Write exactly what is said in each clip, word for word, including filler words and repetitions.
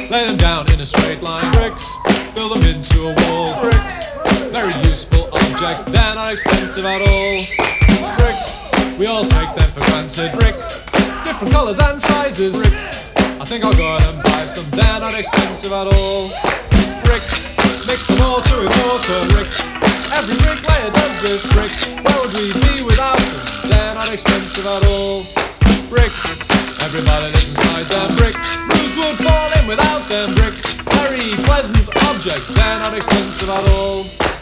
lay them down in a straight line. Bricks, build them into a wall. Bricks, very useful objects, they're not expensive at all. Bricks, we all take them for granted. Bricks, different colours and sizes. Bricks, I think I'll go out and buy some, they're not expensive at all. Bricks, mix the mortar with mortar. Bricks, every bricklayer does this. Bricks, where would we be without them? They're not expensive at all. Bricks, everybody lives inside them. Bricks, roofs would fall in without them. Bricks, very pleasant objects, they're not expensive at all.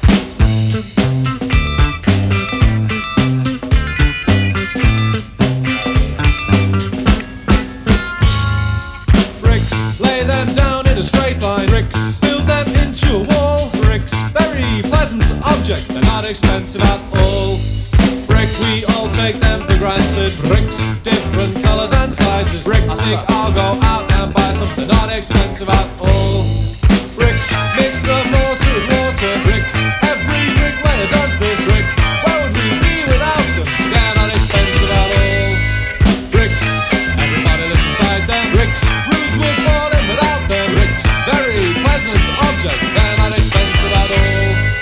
Bricks, lay them down in a straight line. Bricks, build them into a wall. Bricks, very pleasant objects, they're not expensive at all. Bricks, we all take them for granted. Bricks, different colours and sizes. Bricks, I think I'll go out and buy something not expensive at all. Bricks, mix the mortar with water. Bricks, every bricklayer does this. Bricks, where would we be without them? They're not expensive at all. Bricks, everybody lives inside them. Bricks, roofs would fall in without them. Bricks, very pleasant objects, they're not expensive at all.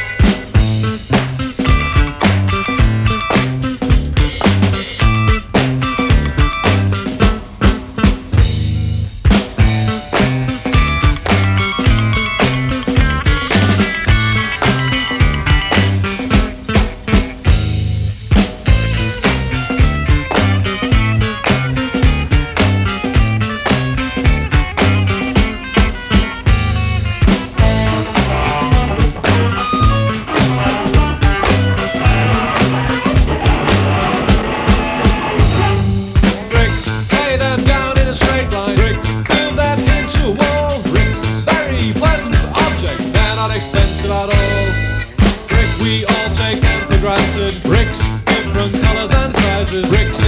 Straight line. Bricks, build them into a wall. Bricks, very pleasant objects, they're not expensive at all. Bricks, we all take them for granted. Bricks, different colours and sizes. Bricks,